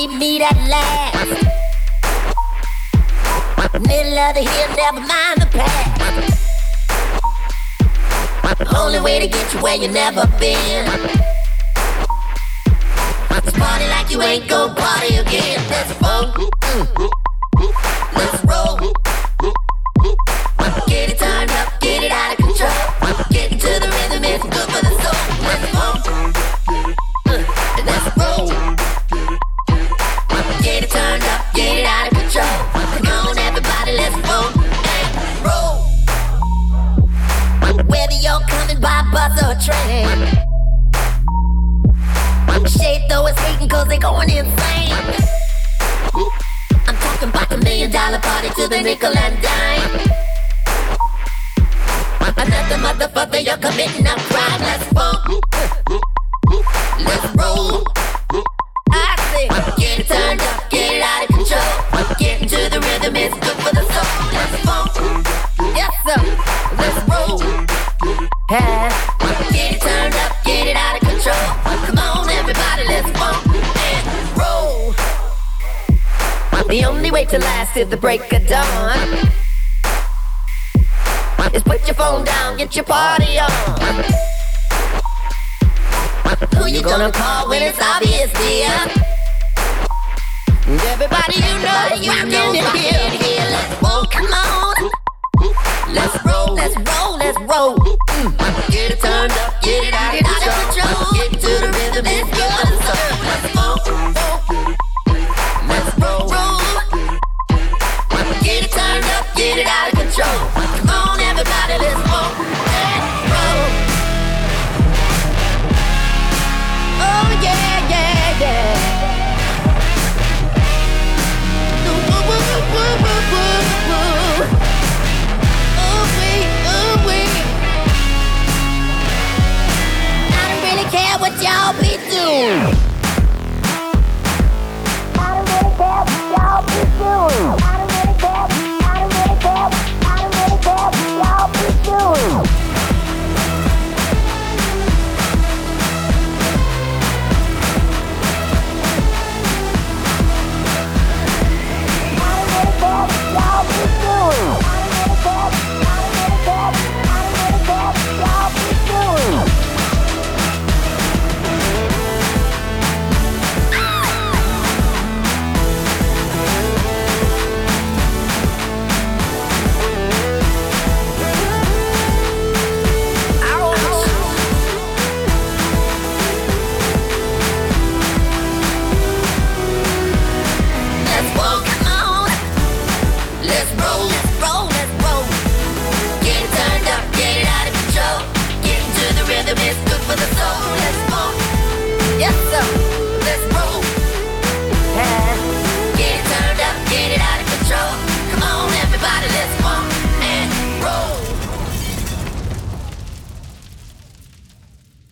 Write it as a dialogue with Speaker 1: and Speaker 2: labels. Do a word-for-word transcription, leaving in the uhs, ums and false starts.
Speaker 1: we meet at last. Middle of the hill, never mind the past. Only way to get you where you never been. Let's party like you ain't gon' party again. Let's roll, let's roll. Get it turned up, get it out of control. Get into the rhythm, it's good for the soul. Let's roll, let's roll. Get it turned up, get it out of control. Come on everybody, let's roll and roll. Whether you're coming by bus or train, shade though is hating cause they going insane. I'm talking about the million dollar party to the nickel and dime. Another motherfucker, you're committing a crime. Let's roll, let's roll. I say, get it turned up, get it out of control. Get into the rhythm, it's good for the soul. Let's roll, yes sir, let's roll. Yeah. Get it turned up, get it out of control. Come on everybody, let's roll and roll. The only way to last is the break of dawn. Is put your phone down, get your party on. Who you gonna call when it's obvious, dear? Everybody you know, you can hear.